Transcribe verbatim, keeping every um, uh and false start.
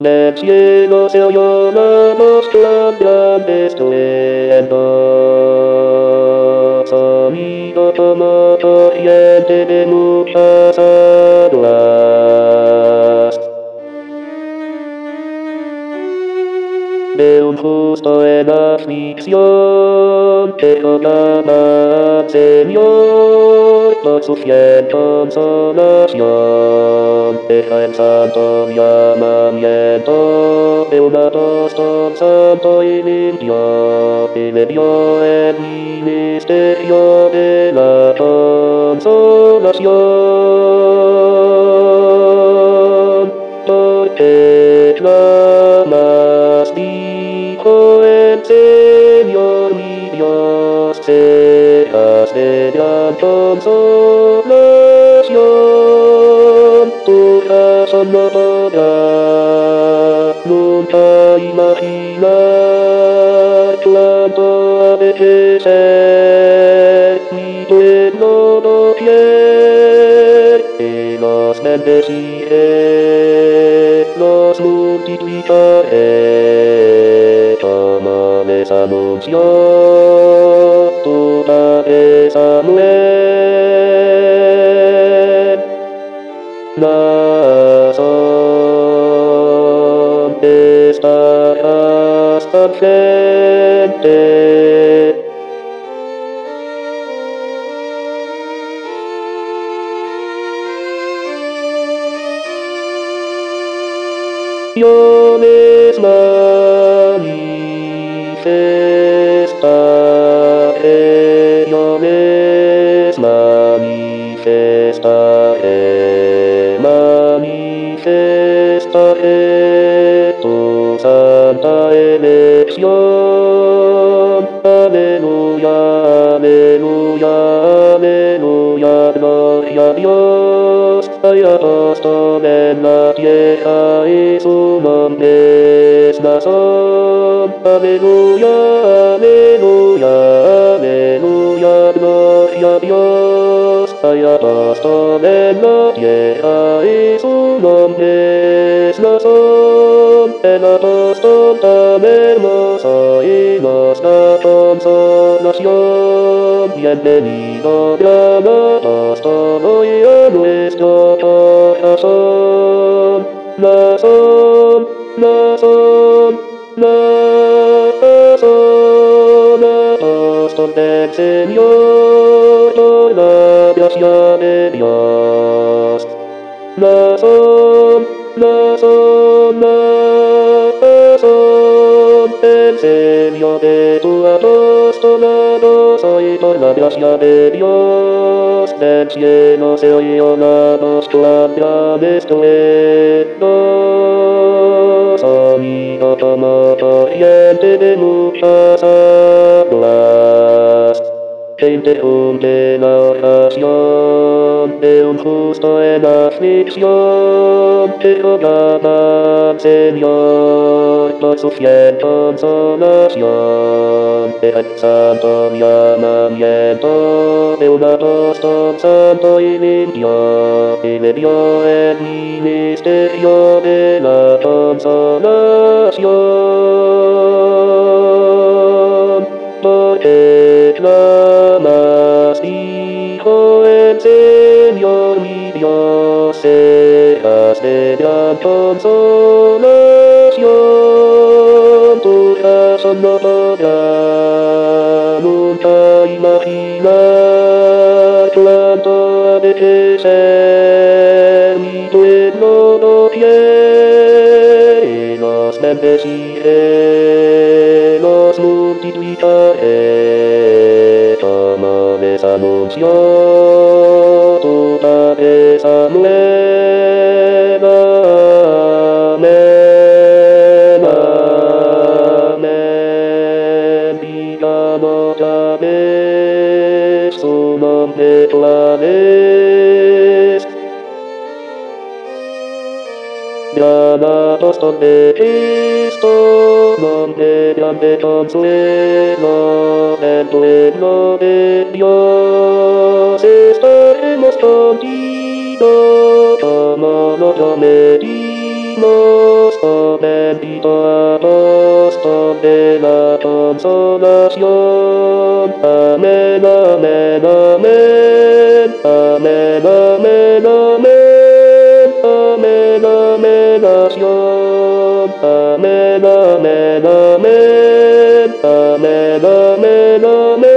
Del cielo se oyó la voz clara de estruendo, sonido como corriente de muchas aguas. De un justo en aflicción que lloraba al Señor por su fiel consolación. Deja el santo llamamiento de un apóstol santo y limpio, y le dio el ministerio de la consolación. Porque clamas, dijo el Señor mi Dios, seas de gran consolación. Tu corazón no podrá nunca imaginar cuánto ha de crecer mi pueblo doquier, y los bendeciré, los multiplicaré, como les anunció tu padre Samuel. Nación estarás al frente. Yo les manifestaré, yo les manifestaré, manifestaré tu santa elección. Aleluya, aleluya, aleluya, gloria a Dios. Hay apóstol en la tierra y su nombre es Nazón. Aleluya, aleluya, aleluya, gloria a Dios. Hay apóstol en la tierra y su nombre es Nazón. El apóstol tan hermoso y nos da consolación. Bienvenido gran apóstol hoy a nuestro corazón. Nazón, Nazón, Nazón, apóstol del Señor, por la gracia de Dios. Nazón, Nazón, Nazón, en serio de tu apostolado soy por la gracia de Dios. Del cielo se oyó la voz clara de estruendo, sonido como corriente de muchas aguas. Que interrumpe la oración de un justo en aflicción, que rogaba al Señor por su fiel consolación. El santo llamamiento de un apóstol santo y limpio, y le dio el ministerio de la consolación. Porque clamas, dijo el Señor mi Dios, seas de gran consolación. Tu corazón no podrá nunca imaginar cuánto ha de crecer mi pueblo doquier, y los bendeciré, los multiplicaré, como les anunció tu padre Samuel. Amén, amén. Digamos otra vez su nombre cuál es. Gran apóstol de Cristo, nombre grande consuelo, el pueblo de Dios, estaremos contigo, como lo prometimos, oh bendito apóstol de la consolación. Amén, amén, amén. Amén, amén, amén. Amén, amén, acción. Amén, amén, amén. Amén, amén, amén.